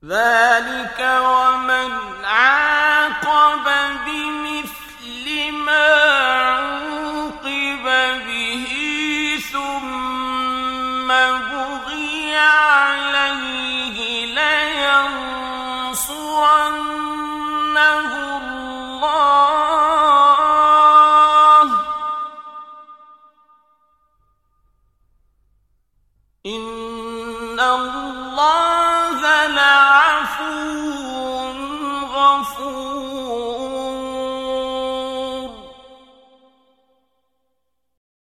ذلك ومن عاقب بمثل ما عوقب به ثم بغي عليه لينصرنه الله إن الله لعفو غفور.